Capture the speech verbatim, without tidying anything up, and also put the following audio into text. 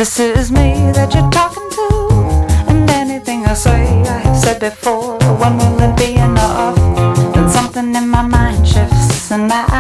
This is me that you're talking to, and anything I say I have said before. When will it be enough? Then something in my mind shifts, and I